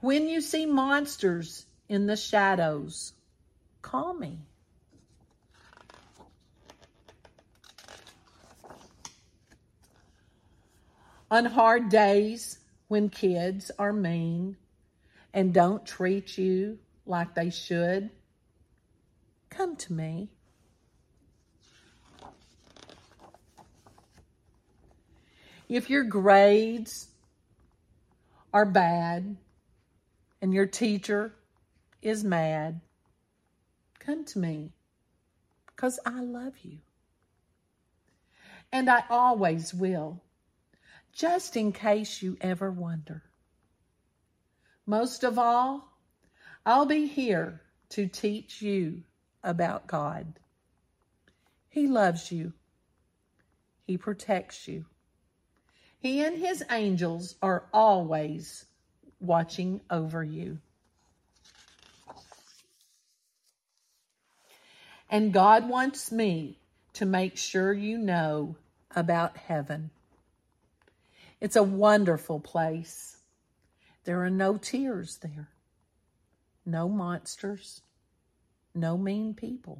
When you see monsters in the shadows, call me. On hard days when kids are mean and don't treat you like they should, come to me. If your grades are bad and your teacher is mad, come to me, because I love you. And I always will, just in case you ever wonder. Most of all, I'll be here to teach you about God. He loves you. He protects you. He and his angels are always watching over you. And God wants me to make sure you know about heaven. It's a wonderful place. There are no tears there, no monsters, no mean people.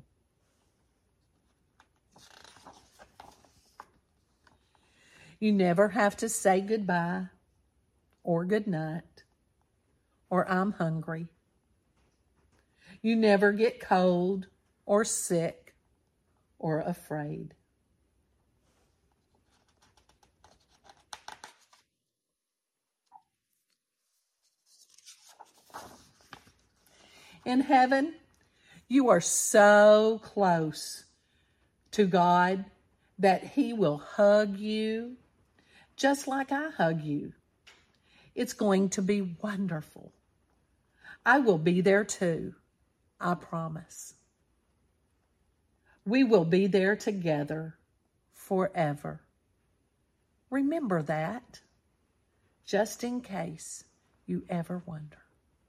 You never have to say goodbye or good night or I'm hungry. You never get cold or sick or afraid. In heaven, you are so close to God that he will hug you just like I hug you. It's going to be wonderful. I will be there too, I promise. We will be there together forever. Remember that, just in case you ever wonder.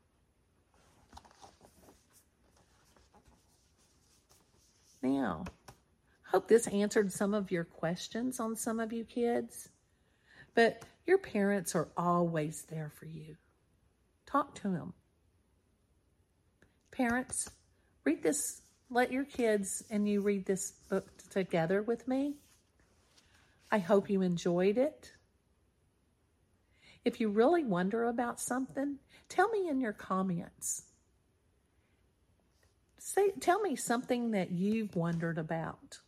Now, hope this answered some of your questions on some of you kids, but your parents are always there for you. Talk to them. Parents, read this. Let your kids and you read this book together with me. I hope you enjoyed it. If you really wonder about something, tell me in your comments. Tell me something that you've wondered about.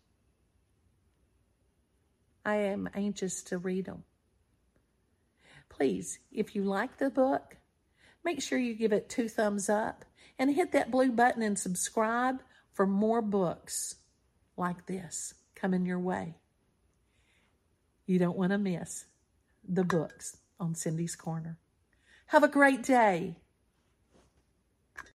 I am anxious to read them. Please, if you like the book, make sure you give it 2 thumbs up and hit that blue button and subscribe for more books like this coming your way. You don't want to miss the books on Cindy's Corner. Have a great day.